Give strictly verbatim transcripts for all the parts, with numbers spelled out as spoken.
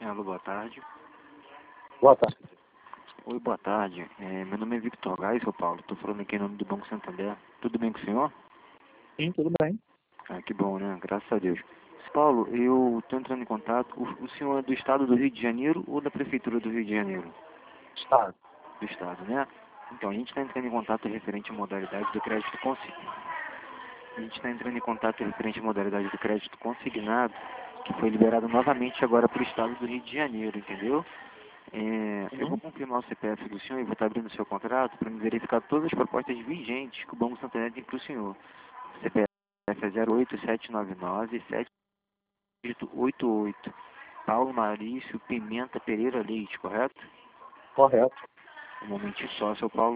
Alô, boa tarde. Boa tarde. Oi, boa tarde. É, meu nome é Victor Gás, seu Paulo. Estou falando aqui em nome do Banco Santander. Tudo bem com o senhor? Sim, tudo bem. Ah, que bom, né? Graças a Deus. Paulo, eu estou entrando em contato. O, o senhor é do estado do Rio de Janeiro ou da Prefeitura do Rio de Janeiro? Estado. Do estado, né? Então, a gente está entrando em contato referente à modalidade do crédito consignado. A gente está entrando em contato referente à modalidade do crédito consignado, que foi liberado novamente agora para o estado do Rio de Janeiro, entendeu? É, eu vou Uhum. confirmar o C P F do senhor e vou estar abrindo o seu contrato para me verificar todas as propostas vigentes que o Banco Santander tem para o senhor. C P F é zero oito sete nove nove sete oito oito. Paulo Maurício Pimenta Pereira Leite, correto? Correto. Um momentinho só, seu Paulo.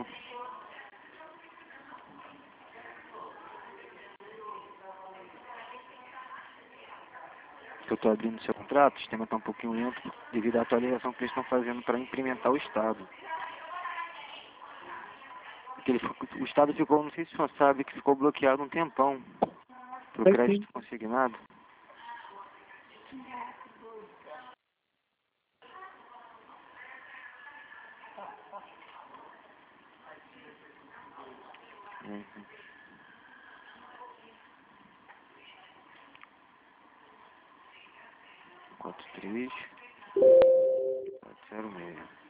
Que eu estou abrindo o seu contrato, o sistema está um pouquinho lento devido à atualização que eles estão fazendo para implementar o Estado. Porque ele, ficou- o Estado ficou, não sei se o senhor sabe, que ficou bloqueado um tempão para o Sei sim. crédito consignado. Uhum. quatro três quatro zero seis.